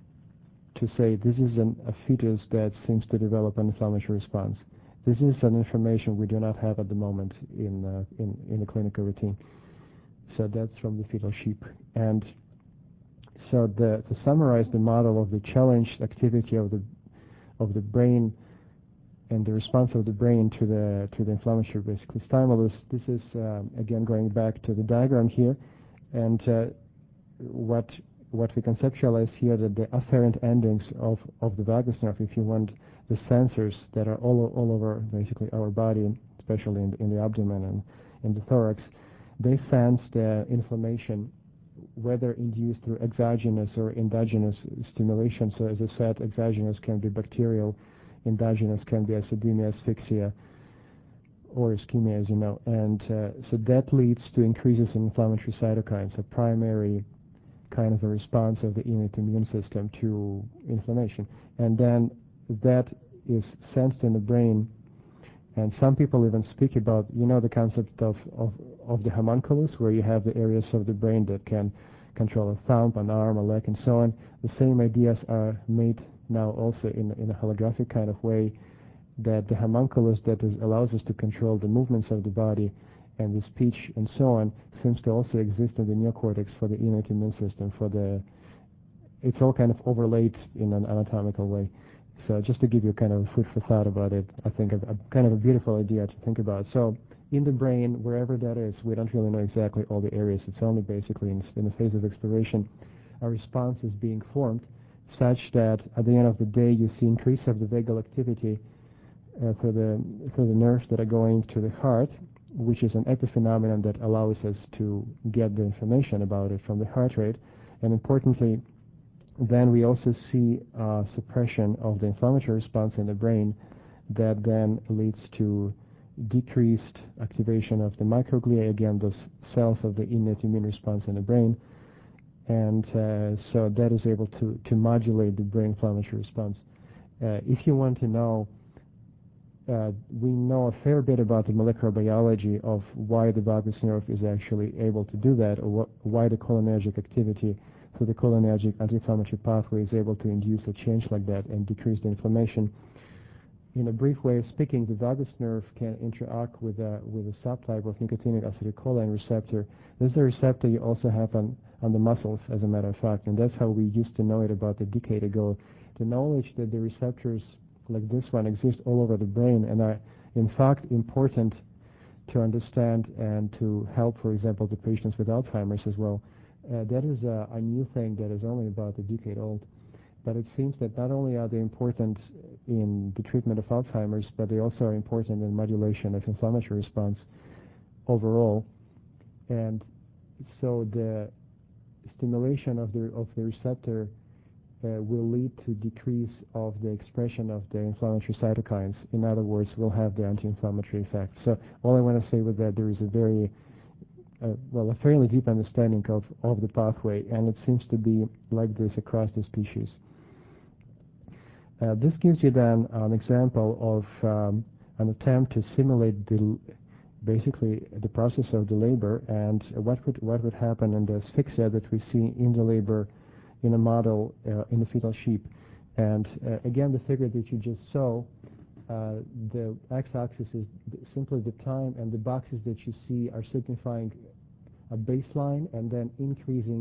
to say this is an, a fetus that seems to develop an inflammatory response. This is an information we do not have at the moment in uh, in, in the clinical routine. So that's from the fetal sheep. And so the, to summarize the model of the challenged activity of the of the brain and the response of the brain to the to the inflammatory basically stimulus. This is um, again going back to the diagram here, and uh, what what we conceptualize here that the afferent endings of of the vagus nerve, if you want, the sensors that are all all over basically our body, especially in, in the abdomen and in the thorax, they sense the inflammation, whether induced through exogenous or endogenous stimulation. So as I said, exogenous can be bacterial, endogenous can be acidemia, asphyxia, or ischemia, as you know. And uh, so that leads to increases in inflammatory cytokines, a primary kind of a response of the innate immune system to inflammation. And then that is sensed in the brain. And some people even speak about, you know, the concept of, of, of the homunculus, where you have the areas of the brain that can control a thumb, an arm, a leg, and so on. The same ideas are made now also in, in a holographic kind of way, that the homunculus that is, allows us to control the movements of the body and the speech and so on seems to also exist in the neocortex for the innate immune system. For the, it's all kind of overlaid in an anatomical way. So just to give you kind of food for thought about it, I think a, a kind of a beautiful idea to think about. So in the brain, wherever that is, we don't really know exactly all the areas. It's only basically in, in the phase of exploration, a response is being formed such that at the end of the day you see increase of the vagal activity uh, for the for the nerves that are going to the heart, which is an epiphenomenon that allows us to get the information about it from the heart rate. And importantly, then we also see uh, suppression of the inflammatory response in the brain that then leads to decreased activation of the microglia, again, those cells of the innate immune response in the brain. And uh, so that is able to, to modulate the brain inflammatory response. Uh, if you want to know, uh, we know a fair bit about the molecular biology of why the vagus nerve is actually able to do that, or what, why the cholinergic activity through the cholinergic anti-inflammatory pathway is able to induce a change like that and decrease the inflammation. In a brief way of speaking, the vagus nerve can interact with a, with a subtype of nicotinic acetylcholine receptor. This is a receptor you also have on, on the muscles, as a matter of fact, and that's how we used to know it about a decade ago. The knowledge that the receptors like this one exist all over the brain and are in fact important to understand and to help, for example, the patients with Alzheimer's as well. Uh, that is a, a new thing that is only about a decade old. But it seems that not only are they important in the treatment of Alzheimer's, but they also are important in modulation of inflammatory response overall. And so the stimulation of the of the receptor uh, will lead to decrease of the expression of the inflammatory cytokines. In other words, will have the anti-inflammatory effect. So all I want to say with that, there is a very Uh, well, a fairly deep understanding of, of the pathway, and it seems to be like this across the species. Uh, this gives you then an example of um, an attempt to simulate the, basically the process of the labor and what would what would happen in the asphyxia that we see in the labor in a model uh, in the fetal sheep. And uh, again, the figure that you just saw, Uh, the x-axis is simply the time, and the boxes that you see are signifying a baseline and then increasing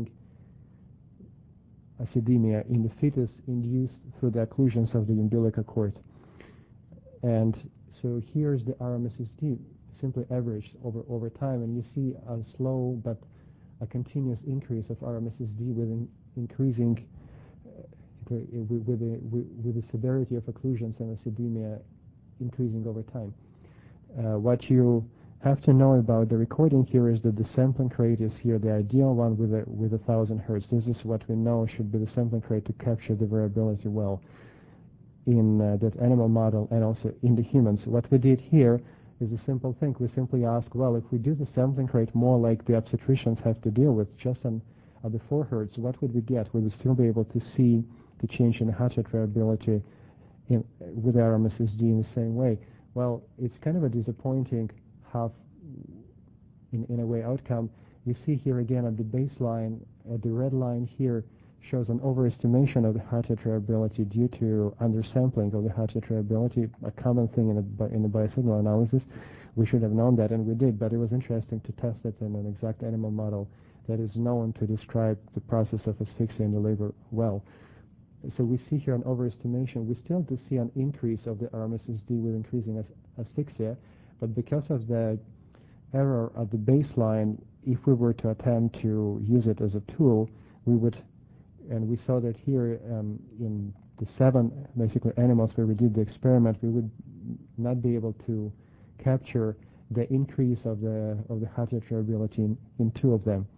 acidemia in the fetus induced through the occlusions of the umbilical cord. And so here's the R M S S D, simply averaged over, over time, and you see a slow but a continuous increase of R M S S D with an increasing uh, with, with, the, with, with the severity of occlusions and acidemia increasing over time. Uh, what you have to know about the recording here is that the sampling rate is here the ideal one with a with a thousand hertz. This is what we know should be the sampling rate to capture the variability well in uh, that animal model and also in the humans. What we did here is a simple thing. We simply ask, well, if we do the sampling rate more like the obstetricians have to deal with, just on at the four hertz, what would we get? Would we still be able to see the change in heart rate variability in, with R M S S D in the same way? Well, it's kind of a disappointing half, in, in a way, outcome. You see here again at the baseline, uh, the red line here shows an overestimation of the heart rate variability due to undersampling of the heart rate variability, a common thing in, a, in the biosignal analysis. We should have known that, and we did, but it was interesting to test it in an exact animal model that is known to describe the process of asphyxia in the labor well. So we see here an overestimation. We still do see an increase of the R M S S D with increasing as asphyxia, but because of the error at the baseline, if we were to attempt to use it as a tool, we would, and we saw that here um, in the seven basically animals where we did the experiment, we would not be able to capture the increase of the of the heart rate variability in, in two of them.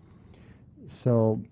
So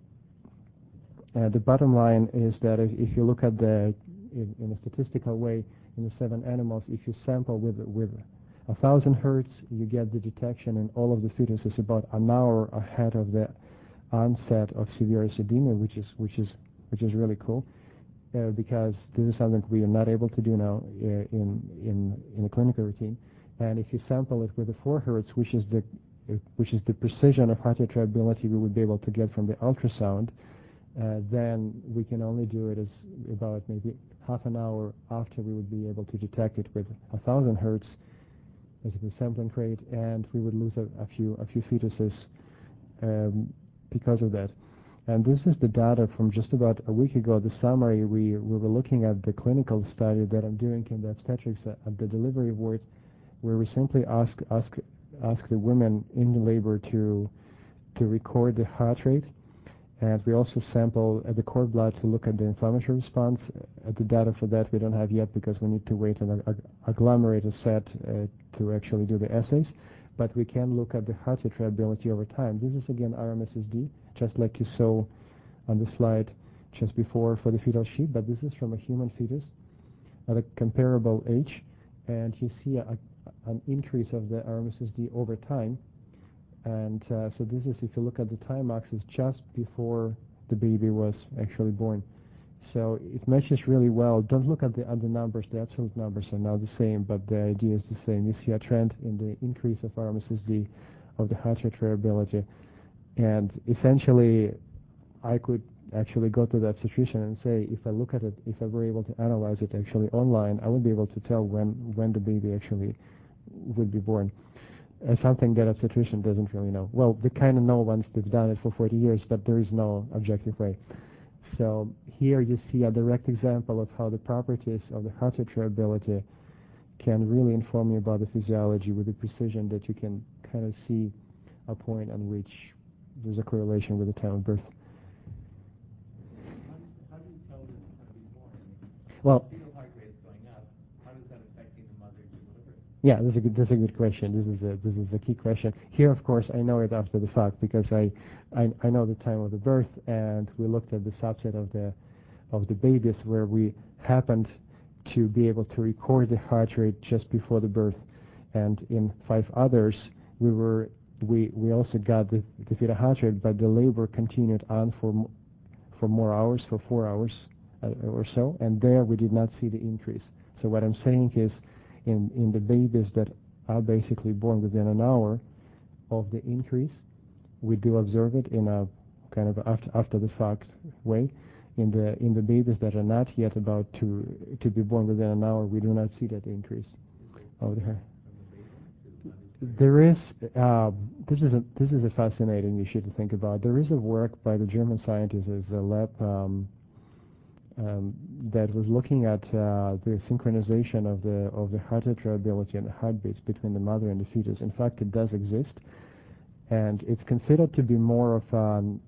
uh, the bottom line is that if, if you look at the in, in a statistical way in the seven animals, if you sample with with a thousand hertz, you get the detection in all of the fetuses about an hour ahead of the onset of severe acidemia, which is which is which is really cool, uh, because this is something we are not able to do now uh, in in in the clinical routine. And if you sample it with the four hertz, which is the uh, which is the precision of heart rate variability we would be able to get from the ultrasound, uh, then we can only do it as about maybe half an hour after we would be able to detect it with a thousand hertz as the sampling rate, and we would lose a, a few a few fetuses um, because of that. And this is the data from just about a week ago. The summary, we, we were looking at the clinical study that I'm doing in the obstetrics at, at the delivery ward, where we simply ask ask ask the women in the labor to to record the heart rate, and we also sample uh, the cord blood to look at the inflammatory response. Uh, the data for that we don't have yet because we need to wait on a, a agglomerator set uh, to actually do the assays. But we can look at the heart rate variability over time. This is again R M S S D, just like you saw on the slide just before for the fetal sheep, but this is from a human fetus at a comparable age, and you see a, a, an increase of the R M S S D over time. And uh, so this is, if you look at the time axis, just before the baby was actually born. So it matches really well. Don't look at the other numbers. The absolute numbers are now the same, but the idea is the same. You see a trend in the increase of R M S S D of the heart rate variability. And essentially, I could actually go to the obstetrician and say, if I look at it, if I were able to analyze it actually online, I would be able to tell when, when the baby actually would be born. Uh, something that obstetrician doesn't really know. Well, they kind of know once they've done it for forty years, but there is no objective way. So here you see a direct example of how the properties of the heart rate variability can really inform you about the physiology with the precision that you can kind of see a point on which there's a correlation with the time of birth. How do, how do you tell when it's going to be born? Well, fetal heart rate is going up. How does that affecting the mother's delivery? yeah, that's a good, that's a good question. This is a this is a key question. Here, of course, I know it after the fact because I, I I know the time of the birth, and we looked at the subset of the of the babies where we happened to be able to record the heart rate just before the birth, and in five others we were we we also got the the fetal heart rate, but the labor continued on for for more hours, for four hours uh, or so, and there we did not see the increase. So what I'm saying is, in in the babies that are basically born within an hour of the increase, we do observe it in a kind of after after the fact way. In the in the babies that are not yet about to to be born within an hour, we do not see that increase of the hair. There is uh, this is a this is a fascinating issue to think about. There is a work by the German scientists, a lab um, um, that was looking at uh, the synchronization of the of the heart rate variability and the heartbeats between the mother and the fetus. In fact, it does exist, and it's considered to be more of a,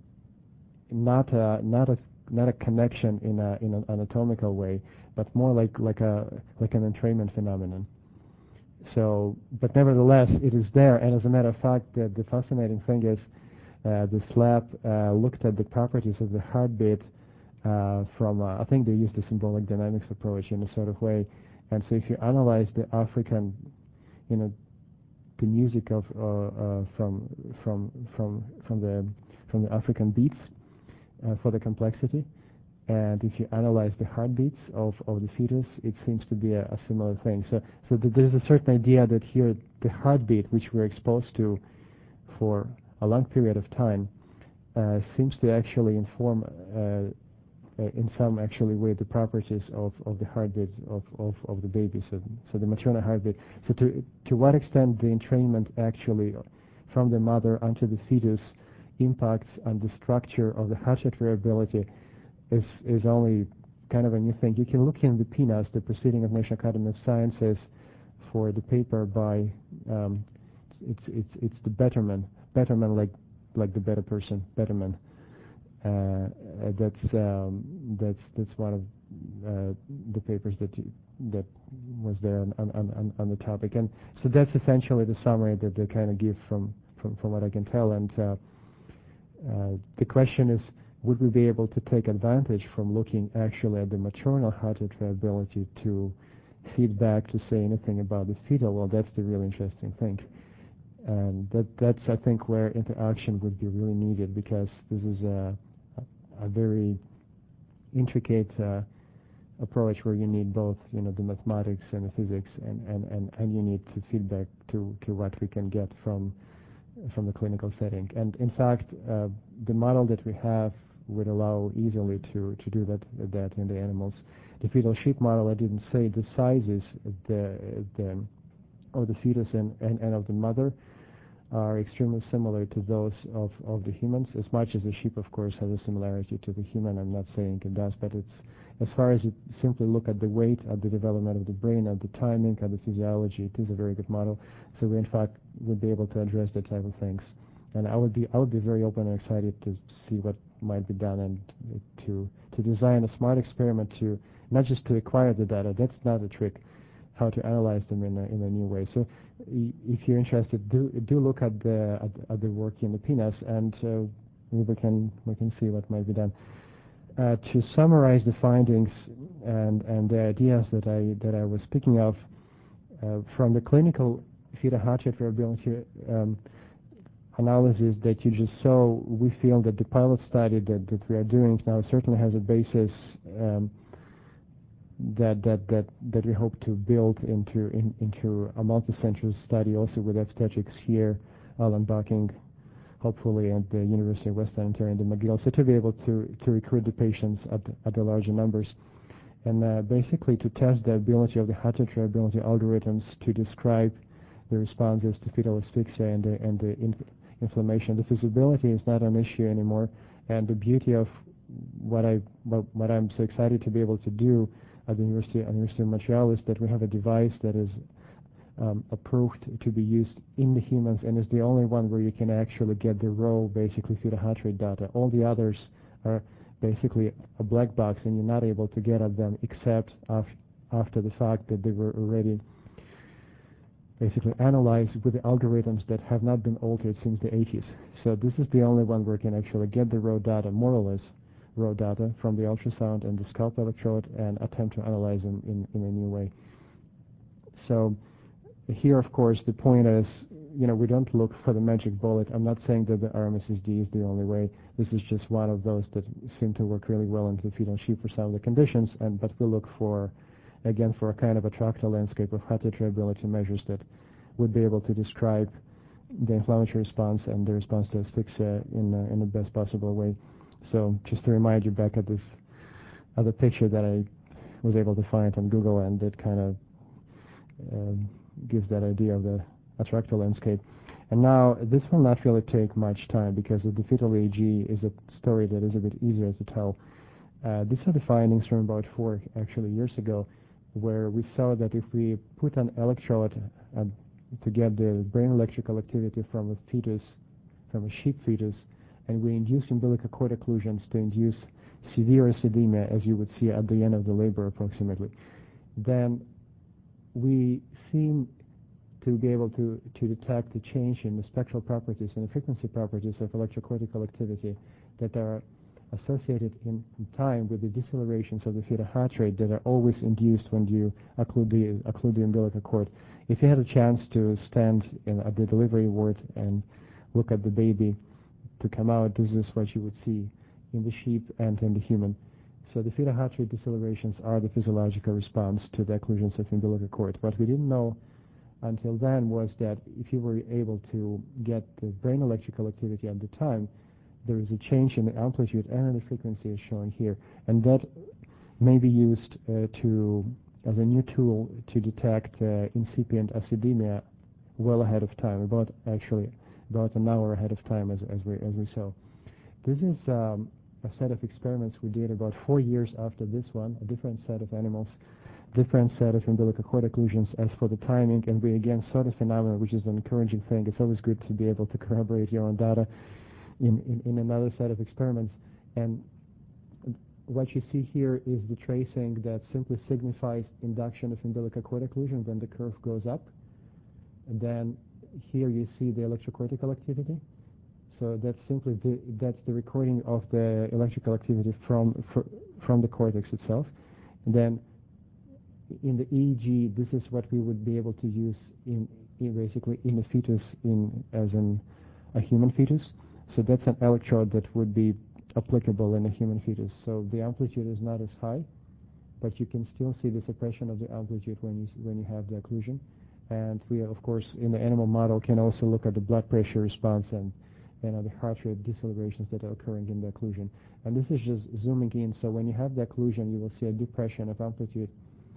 not a not a not a connection in a in an anatomical way, but more like like a like an entrainment phenomenon. So, but nevertheless, it is there. And as a matter of fact, the, the fascinating thing is, uh, this lab uh, looked at the properties of the heartbeat uh, from, uh, I think they used the symbolic dynamics approach in a sort of way. And so if you analyze the African you know, the music of uh, uh, from from from from the from the African beats uh, for the complexity. And if you analyze the heartbeats of, of the fetus, it seems to be a, a similar thing. So, so th there's a certain idea that here the heartbeat, which we're exposed to for a long period of time, uh, seems to actually inform, uh, uh, in some actually way, the properties of, of the heartbeat of, of, of the baby. So, so the maternal heartbeat. So to to what extent the entrainment actually from the mother onto the fetus impacts on the structure of the heart rate variability is is only kind of a new thing. You can look in the P N A S, the Proceeding of National Academy of Sciences, for the paper by um, it's it's it's the Betterman, Betterman like like the better person, Betterman. Uh, that's um, that's that's one of uh, the papers that you, that was there on, on on on the topic, and so that's essentially the summary that they kind of give from from from what I can tell. And uh, uh, the question is, would we be able to take advantage from looking actually at the maternal heart rate variability to feed back to say anything about the fetal? Well, that's the really interesting thing. And that, that's, I think, where interaction would be really needed, because this is a, a very intricate uh, approach where you need both, you know, the mathematics and the physics, and, and, and, and you need to feedback to, to what we can get from from the clinical setting. And in fact, uh, the model that we have would allow easily to, to do that that in the animals. The fetal sheep model, I didn't say the sizes the, the, of the fetus and, and, and of the mother are extremely similar to those of, of the humans, as much as the sheep, of course, has a similarity to the human. I'm not saying it does, but it's, as far as you simply look at the weight, at the development of the brain, at the timing, at the physiology, it is a very good model. So we, in fact, would be able to address that type of things. And I would be, I would be very open and excited to see what might be done, and to to design a smart experiment to not just to acquire the data. That's not a trick. How to analyze them in a in a new way. So, if you're interested, do do look at the at, at the work in the P N A S, and uh, we can we can see what might be done. Uh, to summarize the findings and and the ideas that I that I was speaking of uh, from the clinical fetal heart rate variability um, analysis that you just saw, we feel that the pilot study that, that we are doing now certainly has a basis um, that that that that we hope to build into in, into a multi-center study, also with obstetrics here, Alan Bucking, hopefully, at the University of Western Ontario and the McGill, so to be able to to recruit the patients at at the larger numbers, and uh, basically to test the ability of the heart rate variability algorithms to describe the responses to fetal asphyxia and the and the in, inflammation. The feasibility is not an issue anymore, and the beauty of what I what, what I'm so excited to be able to do at the University, University of Montreal is that we have a device that is um, approved to be used in the humans, and is the only one where you can actually get the raw, basically, fetal heart rate data. All the others are basically a black box, and you're not able to get at them except af after the fact that they were already basically analyzed with the algorithms that have not been altered since the eighties. So this is the only one where you can actually get the raw data, more or less, raw data from the ultrasound and the scalp electrode, and attempt to analyze them in, in a new way. So here, of course, the point is, you know, we don't look for the magic bullet. I'm not saying that the R M S S D is the only way. This is just one of those that seem to work really well into the fetal sheep for some of the conditions, and but we look for, again, for a kind of a tractile landscape of heart rate variability measures that would be able to describe the inflammatory response and the response to asphyxia in, uh, in the best possible way. So just to remind you back at this other picture that I was able to find on Google, and that kind of um, gives that idea of the attractor landscape. And now this will not really take much time, because the fetal E E G is a story that is a bit easier to tell. Uh, these are the findings from about four actually years ago, where we saw that if we put an electrode uh, to get the brain electrical activity from a fetus, from a sheep fetus, and we induce umbilical cord occlusions to induce severe acidemia, as you would see at the end of the labor approximately, then we seem to be able to, to detect the change in the spectral properties and the frequency properties of electrocortical activity that are associated in time with the decelerations of the fetal heart rate that are always induced when you occlude the, occlude the umbilical cord. If you had a chance to stand in, at the delivery ward and look at the baby to come out, this is what you would see in the sheep and in the human. So the fetal heart rate decelerations are the physiological response to the occlusions of the umbilical cord. What we didn't know until then was that if you were able to get the brain electrical activity at the time, there is a change in the amplitude and in the frequency as shown here. And that may be used uh, to as a new tool to detect uh, incipient acidemia well ahead of time, about actually about an hour ahead of time as, as, we, as we saw. This is um, a set of experiments we did about four years after this one, a different set of animals, different set of umbilical cord occlusions as for the timing, and we again saw the phenomenon, which is an encouraging thing. It's always good to be able to corroborate your own data in, in, in another set of experiments. And what you see here is the tracing that simply signifies induction of umbilical cord occlusion when the curve goes up. And then here you see the electrocortical activity. So that's simply the, that's the recording of the electrical activity from fr from the cortex itself. And then in the E E G, this is what we would be able to use in, in basically in a fetus, in as in a human fetus. So that's an electrode that would be applicable in a human fetus. So the amplitude is not as high, but you can still see the suppression of the amplitude when you when you have the occlusion. And we, of course, in the animal model can also look at the blood pressure response and and the heart rate decelerations that are occurring in the occlusion. And this is just zooming in. So when you have the occlusion, you will see a depression of amplitude,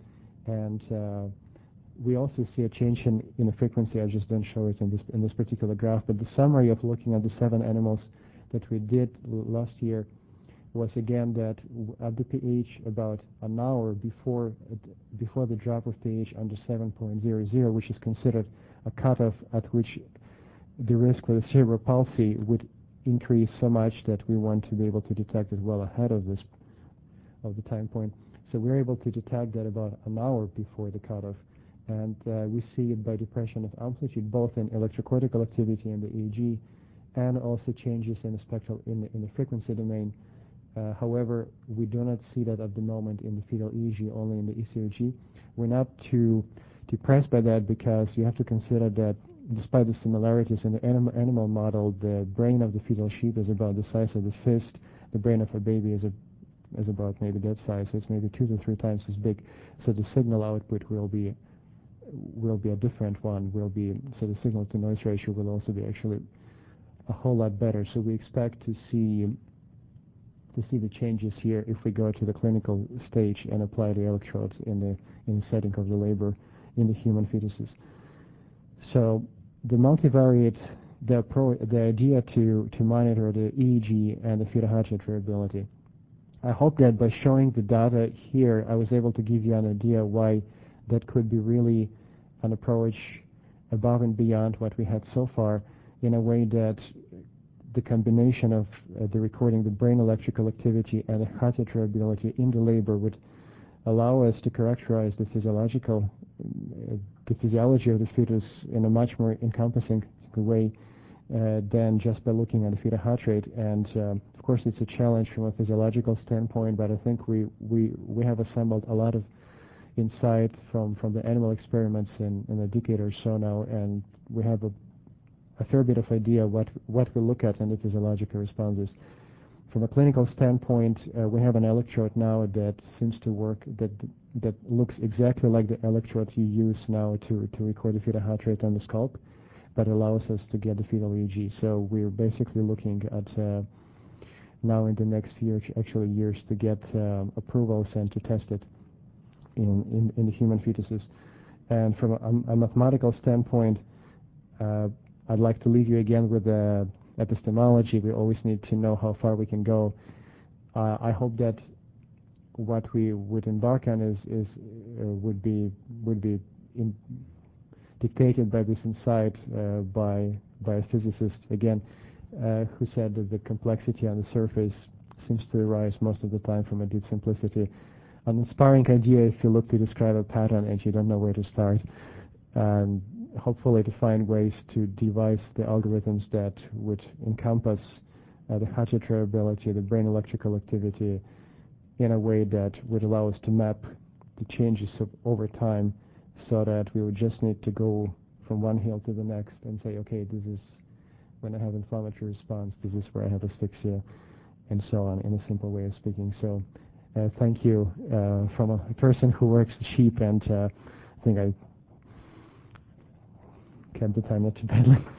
and uh, we also see a change in, in the frequency. I just don't show it in this in this particular graph, but the summary of looking at the seven animals that we did last year was again that at the pH about an hour before uh, before the drop of pH under seven point zero zero, which is considered a cutoff at which the risk for the cerebral palsy would increase so much that we want to be able to detect it well ahead of this of the time point. So we're able to detect that about an hour before the cutoff, and uh, we see it by depression of amplitude, both in electrocortical activity in the E E G, and also changes in the spectral in the, in the frequency domain. Uh, however, we do not see that at the moment in the fetal E E G, only in the E C O G. We're not too depressed by that because you have to consider that despite the similarities in the anim animal model, the brain of the fetal sheep is about the size of the fist. The brain of a baby is a is about maybe that size. So it's maybe two to three times as big. So the signal output will be will be a different one. Will be so the signal to noise ratio will also be actually a whole lot better. So we expect to see to see the changes here if we go to the clinical stage and apply the electrodes in the in the setting of the labor in the human fetuses. So the multivariate, the pro, the idea to to monitor the E E G and the fetal heart rate variability. I hope that by showing the data here, I was able to give you an idea why that could be really an approach above and beyond what we had so far, in a way that the combination of uh, the recording the brain electrical activity and the heart rate variability in the labor would allow us to characterize the physiological, uh, the physiology of the fetus in a much more encompassing way uh, than just by looking at the fetal heart rate. And um, of course, it's a challenge from a physiological standpoint, but I think we we we have assembled a lot of insight from from the animal experiments in, in a decade or so now, and we have a a fair bit of idea what what we look at in the physiological responses. From a clinical standpoint, uh, we have an electrode now that seems to work, that that looks exactly like the electrode you use now to to record the fetal heart rate on the scalp, but allows us to get the fetal E E G. So we're basically looking at uh, now in the next year, actually years, to get um, approvals and to test it in, in, in the human fetuses. And from a, a mathematical standpoint, uh, I'd like to leave you again with the epistemology. We always need to know how far we can go. Uh, I hope that what we would embark on is, is uh, would be would be in dictated by this insight uh, by by a physicist again, uh, who said that the complexity on the surface seems to arise most of the time from a deep simplicity. An inspiring idea if you look to describe a pattern and you don't know where to start. Um, hopefully to find ways to devise the algorithms that would encompass uh, the heart rate variability, the brain electrical activity, in a way that would allow us to map the changes of, over time, so that we would just need to go from one hill to the next and say, okay, this is when I have inflammatory response, this is where I have asphyxia, and so on, in a simple way of speaking. So uh, thank you uh, from a person who works with sheep, and uh, I think I kept the time not too badly.